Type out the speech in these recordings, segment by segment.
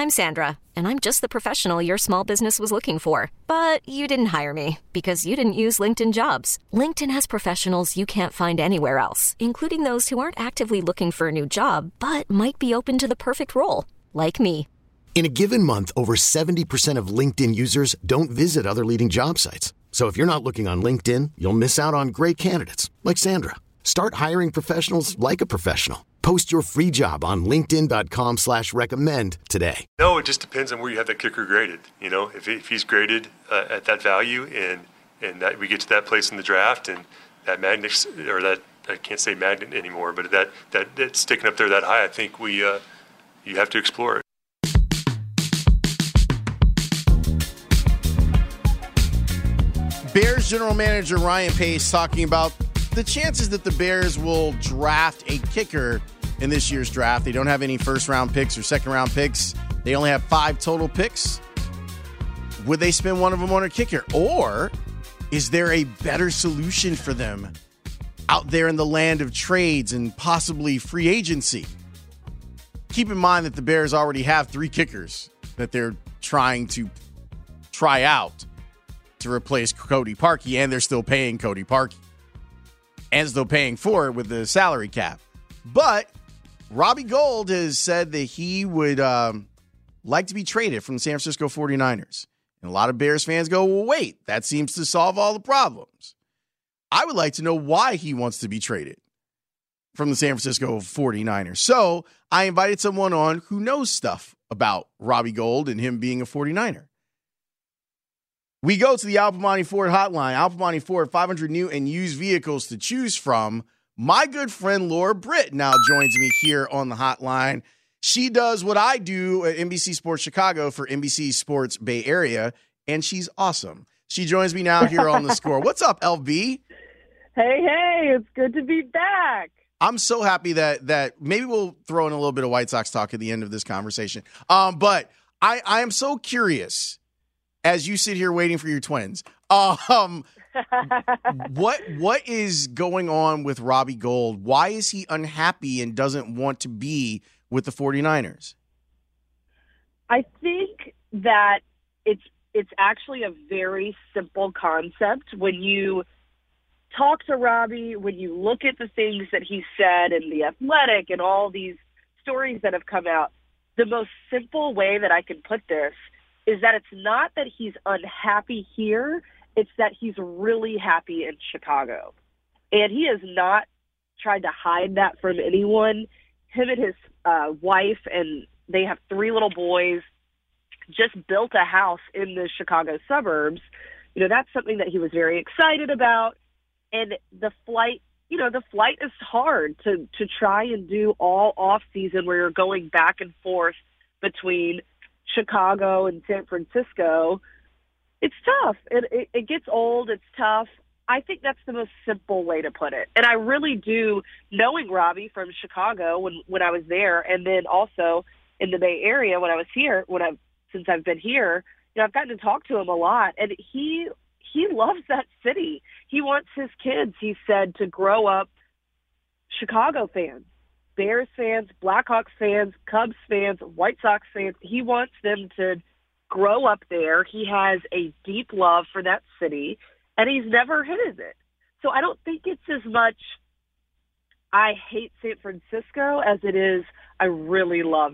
I'm Sandra, and I'm just the professional your small business was looking for. But you didn't hire me because you didn't use LinkedIn Jobs. LinkedIn has professionals you can't find anywhere else, including those who aren't actively looking for a new job, but might be open to the perfect role, like me. In a given month, over 70% of LinkedIn users don't visit other leading job sites. So if you're not looking on LinkedIn, you'll miss out on great candidates like Sandra. Start hiring professionals like a professional. Post your free job on linkedin.com/recommend today. No, it just depends on where you have that kicker graded. You know, if he's graded at that value and that we get to that place in the draft and that magnet, or that, I can't say magnet anymore, but that's sticking up there that high, I think you have to explore it. Bears general manager Ryan Pace talking about the chances that the Bears will draft a kicker in this year's draft. They don't have any first-round picks or second-round picks. They only have 5 total picks. Would they spend one of them on a kicker? Or is there a better solution for them out there in the land of trades and possibly free agency? Keep in mind that the Bears already have 3 kickers that they're trying to try out to replace Cody Parkey, and they're still paying Cody Parkey. And still paying for it with the salary cap. But Robbie Gould has said that he would like to be traded from the San Francisco 49ers. And a lot of Bears fans go, well, wait, that seems to solve all the problems. I would like to know why he wants to be traded from the San Francisco 49ers. So I invited someone on who knows stuff about Robbie Gould and him being a 49er. We go to the Al Piemonte Ford hotline. Al Piemonte Ford, 500 new and used vehicles to choose from. My good friend Laura Britt now joins me here on the hotline. She does what I do at NBC Sports Chicago for NBC Sports Bay Area, and she's awesome. She joins me now here on The Score. What's up, LB? Hey, it's good to be back. I'm so happy that maybe we'll throw in a little bit of White Sox talk at the end of this conversation. But I am so curious as you sit here waiting for your Twins. What is going on with Robbie Gould? Why is he unhappy and doesn't want to be with the 49ers? I think that it's actually a very simple concept. When you talk to Robbie, when you look at the things that he said in The Athletic and all these stories that have come out, the most simple way that I can put this is that it's not that he's unhappy here, it's that he's really happy in Chicago. And he has not tried to hide that from anyone. Him and his wife, and they have 3 little boys, just built a house in the Chicago suburbs. You know, that's something that he was very excited about. And the flight is hard to try and do all off season where you're going back and forth between Chicago and San Francisco. It's tough. It gets old. It's tough. I think that's the most simple way to put it. And I really do, knowing Robbie from Chicago when I was there, and then also in the Bay Area when I was here, since I've been here, you know, I've gotten to talk to him a lot, and he loves that city. He wants his kids, he said, to grow up Chicago fans. Bears fans, Blackhawks fans, Cubs fans, White Sox fans. He wants them to grow up there. He has a deep love for that city, and he's never hidden it. So I don't think it's as much I hate San Francisco as it is I really love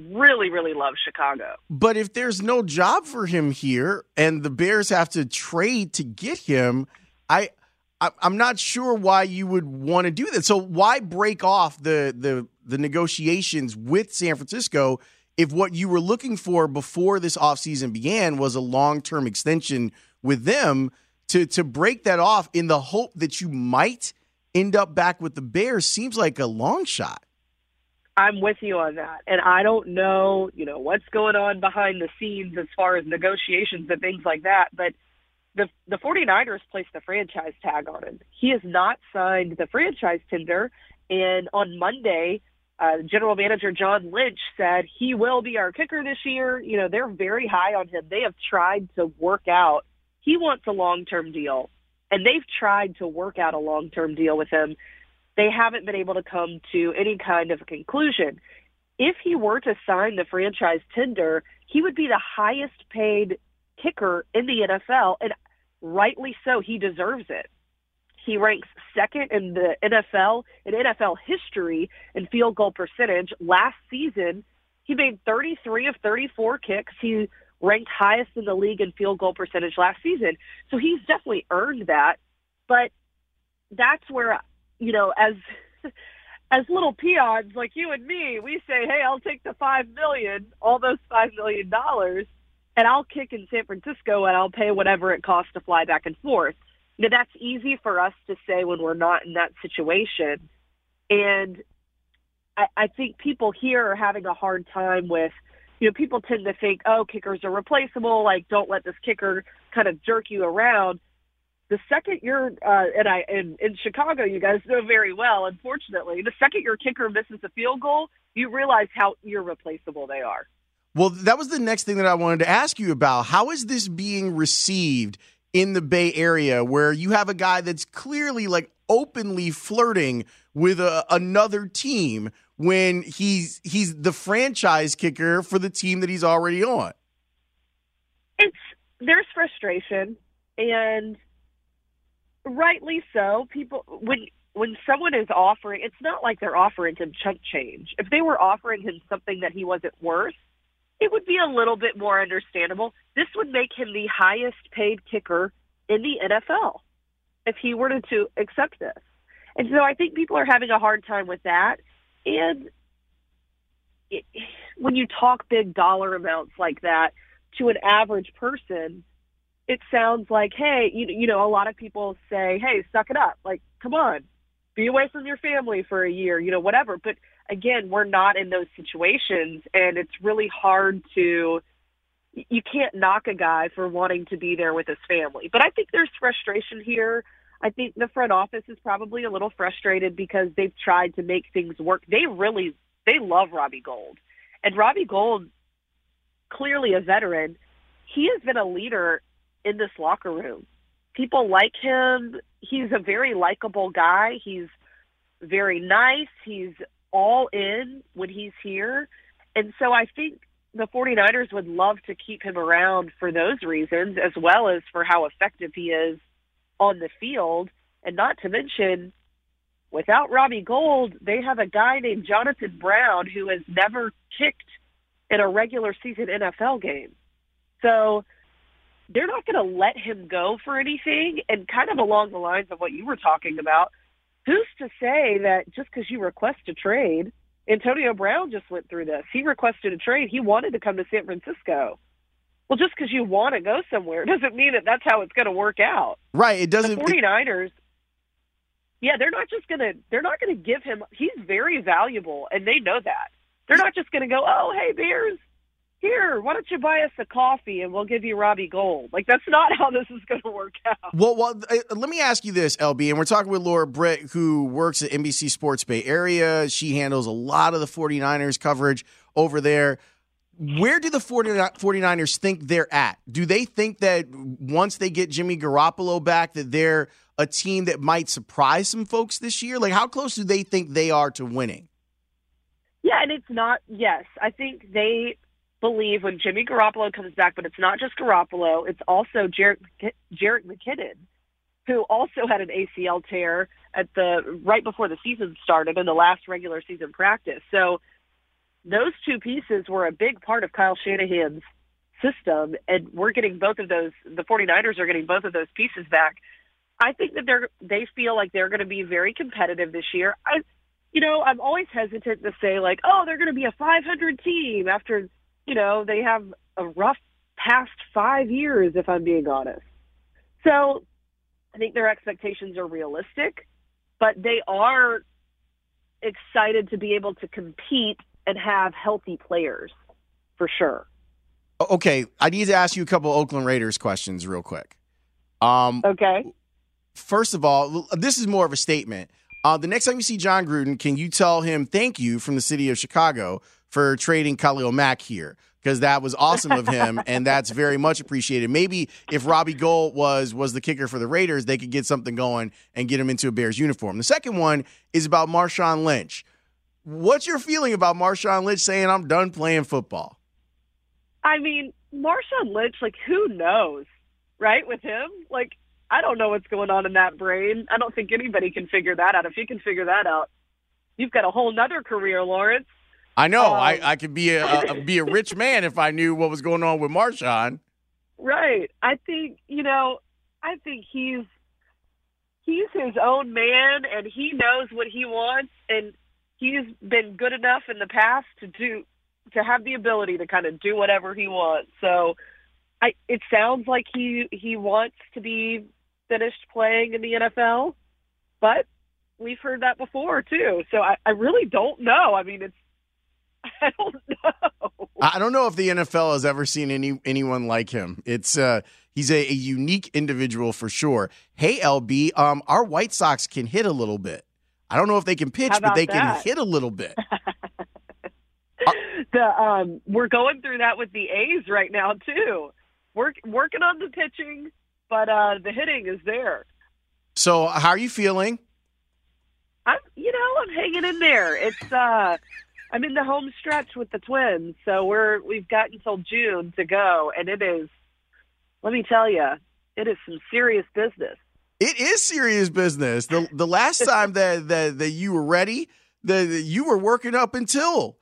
Chicago. But if there's no job for him here and the Bears have to trade to get him, I'm not sure why you would want to do that. So why break off the negotiations with San Francisco if what you were looking for before this offseason began was a long-term extension with them? To break that off in the hope that you might end up back with the Bears seems like a long shot. I'm with you on that. And I don't know, what's going on behind the scenes as far as negotiations and things like that, but the 49ers placed the franchise tag on him. He has not signed the franchise tender, and on Monday, General Manager John Lynch said he will be our kicker this year. They're very high on him. They have tried to work out. He wants a long-term deal, and they've tried to work out a long-term deal with him. They haven't been able to come to any kind of a conclusion. if he were to sign the franchise tender, he would be the highest paid kicker in the NFL, and rightly so. He deserves it. He ranks second in the NFL, in NFL history, in field goal percentage. Last season, he made 33 of 34 kicks. He ranked highest in the league in field goal percentage last season. So he's definitely earned that. But that's where, as little peons like you and me, we say, hey, I'll take the $5 million, all those $5 million, and I'll kick in San Francisco and I'll pay whatever it costs to fly back and forth. That's easy for us to say when we're not in that situation. And I think people here are having a hard time with, people tend to think, oh, kickers are replaceable. Like, don't let this kicker kind of jerk you around. The second you're, in Chicago, you guys know very well, unfortunately, the second your kicker misses a field goal, you realize how irreplaceable they are. Well, that was the next thing that I wanted to ask you about. How is this being received in the Bay Area, where you have a guy that's clearly openly flirting with another team when he's the franchise kicker for the team that he's already on? There's frustration, and rightly so. People, when someone is offering, it's not like they're offering him chump change. If they were offering him something that he wasn't worth, it would be a little bit more understandable. This would make him the highest paid kicker in the NFL if he were to accept this. And so I think people are having a hard time with that. And when you talk big dollar amounts like that to an average person, it sounds like, hey, a lot of people say, hey, suck it up. Like, come on, be away from your family for a year, whatever. But again, we're not in those situations, and it's really hard you can't knock a guy for wanting to be there with his family. But I think there's frustration here. I think the front office is probably a little frustrated because they've tried to make things work. They love Robbie Gould. And Robbie Gould, clearly a veteran, he has been a leader in this locker room. People like him. He's a very likable guy. He's very nice. He's all in when he's here. And so I think the 49ers would love to keep him around for those reasons, as well as for how effective he is on the field. And not to mention, without Robbie Gould, they have a guy named Jonathan Brown who has never kicked in a regular season NFL game. So they're not going to let him go for anything. And kind of along the lines of what you were talking about, who's to say that just because you request a trade, Antonio Brown just went through this. He requested a trade. He wanted to come to San Francisco. Well, just because you want to go somewhere doesn't mean that that's how it's going to work out. Right. It doesn't. The 49ers, they're not going to give him. He's very valuable, and they know that. They're not just going to go, oh, hey, Bears, here, why don't you buy us a coffee and we'll give you Robbie Gould. That's not how this is going to work out. Well, let me ask you this, LB, and we're talking with Laura Britt, who works at NBC Sports Bay Area. She handles a lot of the 49ers coverage over there. Where do the 49ers think they're at? Do they think that once they get Jimmy Garoppolo back that they're a team that might surprise some folks this year? How close do they think they are to winning? Yeah, and it's not, yes. I think they believe when Jimmy Garoppolo comes back, but it's not just Garoppolo, it's also Jerick McKinnon, who also had an ACL tear right before the season started in the last regular season practice. So those two pieces were a big part of Kyle Shanahan's system, and we're getting both of those. The 49ers are getting both of those pieces back. I think that they feel like they're going to be very competitive this year. I'm always hesitant to say they're going to be a 500 team after, they have a rough past 5 years, if I'm being honest. So I think their expectations are realistic, but they are excited to be able to compete and have healthy players, for sure. Okay, I need to ask you a couple Oakland Raiders questions real quick. Okay. First of all, this is more of a statement. The next time you see John Gruden, can you tell him thank you from the city of Chicago for trading Khalil Mack here? Because that was awesome of him, and that's very much appreciated. Maybe if Robbie Gould was the kicker for the Raiders, they could get something going and get him into a Bears uniform. The second one is about Marshawn Lynch. what's your feeling about Marshawn Lynch saying I'm done playing football? I mean, Marshawn Lynch, like, who knows, right, with him? Like, I don't know what's going on in that brain. I don't think anybody can figure that out. If you can figure that out, you've got a whole nother career, Lawrence. I know. I could be a rich man if I knew what was going on with Marshawn. Right. I think he's his own man, and he knows what he wants, and he's been good enough in the past to have the ability to kind of do whatever he wants. So it sounds like he wants to be finished playing in the NFL, but we've heard that before too. So I really don't know. I mean, I don't know. I don't know if the NFL has ever seen anyone like him. It's he's a unique individual for sure. Hey, LB, our White Sox can hit a little bit. I don't know if they can pitch, but they can hit a little bit. We're going through that with the A's right now too. We're working on the pitching, but the hitting is there. So, how are you feeling? I'm hanging in there. It's I'm in the home stretch with the Twins, so we've got until June to go, and it is. Let me tell you, it is some serious business. It is serious business. The last time that you were ready, you were working up until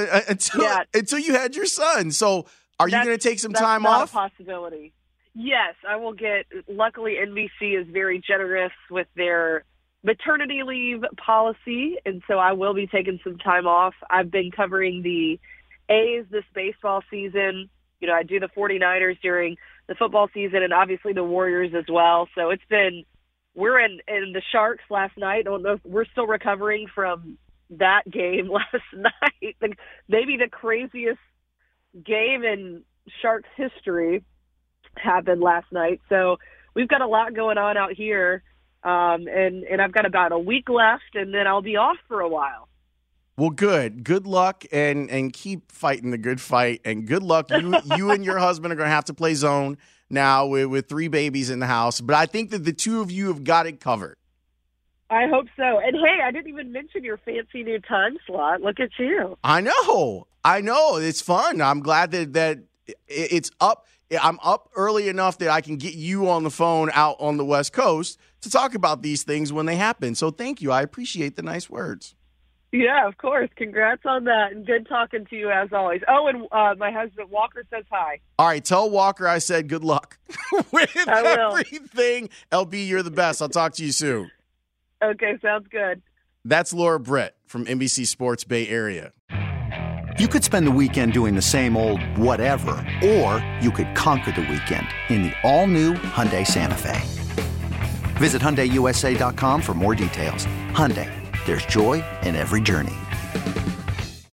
you had your son. So, are you going to take some time off? That's not a possibility. Yes, I will get. Luckily, NBC is very generous with their maternity leave policy, and so I will be taking some time off. I've been covering the A's this baseball season. I do the 49ers during the football season, and obviously the Warriors as well. So we're in the Sharks last night. I don't know if we're still recovering from that game last night. Maybe the craziest game in Sharks history happened last night. So we've got a lot going on out here. And I've got about a week left, and then I'll be off for a while. Well, good. Good luck, and keep fighting the good fight. And good luck. You and your husband are going to have to play zone now with 3 babies in the house. But I think that the two of you have got it covered. I hope so. And, hey, I didn't even mention your fancy new time slot. Look at you. I know. It's fun. I'm glad that it's up. I'm up early enough that I can get you on the phone out on the West Coast to talk about these things when they happen. So thank you. I appreciate the nice words. Yeah, of course. Congrats on that. And good talking to you as always. Oh, and my husband Walker says hi. All right. Tell Walker I said good luck with everything. LB, you're the best. I'll talk to you soon. Okay. Sounds good. That's Laura Brett from NBC Sports Bay Area. You could spend the weekend doing the same old whatever, or you could conquer the weekend in the all-new Hyundai Santa Fe. Visit HyundaiUSA.com for more details. Hyundai, there's joy in every journey.